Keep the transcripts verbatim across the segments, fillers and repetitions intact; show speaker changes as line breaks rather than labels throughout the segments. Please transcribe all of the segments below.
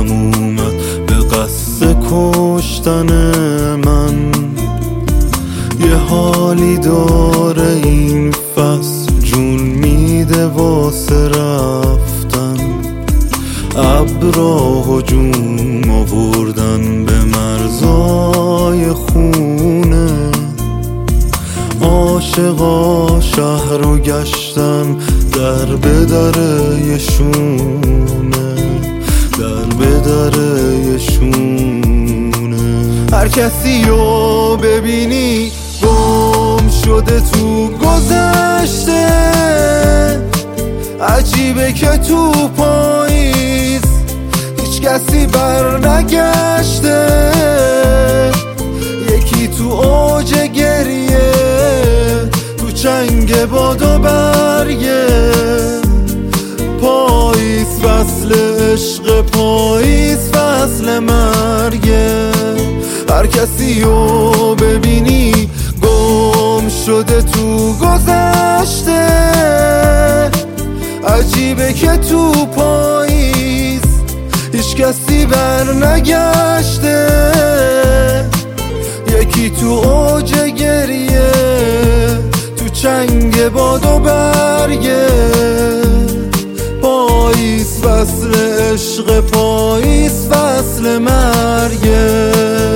اومد به قصد کشتن من. یه حالی داره این فصل، جون میده واسه رفتن. ابرا هجوم آوردن به مرزای خونه، عاشقا شهر رو گشتن در به در یشونه، در به در یشونه. هر کسی رو ببینی گم شده تو گذشته، عجیبه که تو پاییز هیچ کسی بر نگشته. یکی تو اوج گریه، تو چنگ باد و برگه. پاییز فصل عشق، پاییز فصل مرگه. هر کسی رو ببینی گم شده تو گذشته، عجیبه که تو پاییز هیچ کسی بر نگشته. یکی تو اوج گریه، تو چنگ باد و برگه. پاییز فصل عشق، پاییز فصل مرگه.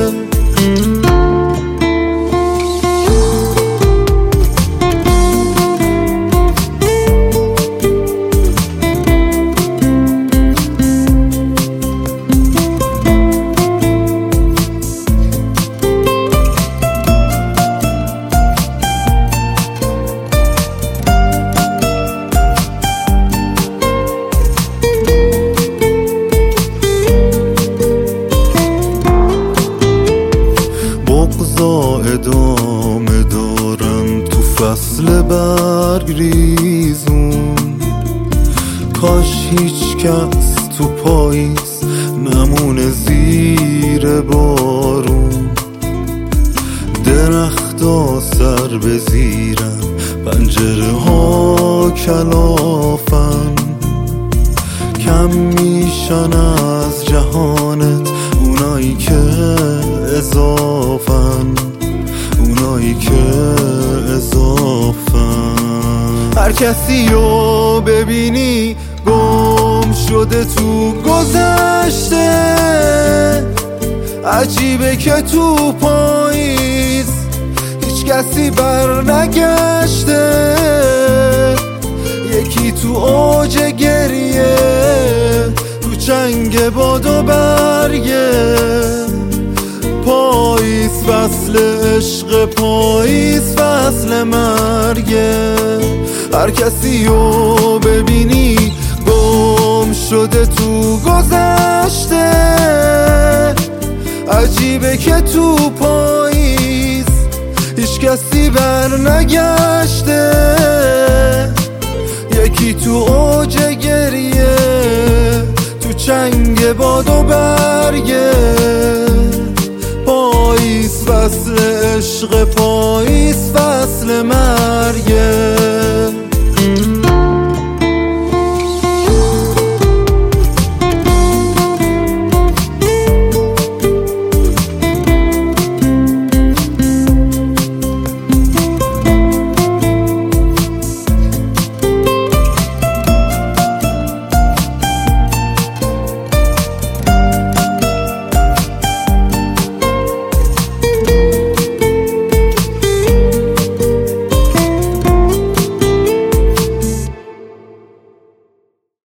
بغضا ادامه دارم تو فصل برگ ریزون. کاش هیچ کس تو پاییز نمونه زیر بارون. درختا سر به زیرن، پنجره ها کلافن. کم میشن از جهانت اونایی که اضافن، اونایی که اضافن. هر کسی رو ببینی گم شده تو گذشته، عجیبه که تو پاییز هیچ کسی بر نگشته. یکی تو اوج گریه، تو چنگ باد و برگه. پاییز فصل عشق، پاییز فصل مرگه. هر کسی رو ببینی گم شده تو گذشته، عجیبه که تو پاییز هیچ کسی بر نگشته. یکی تو اوج گریه، تو چنگ باد و برگه.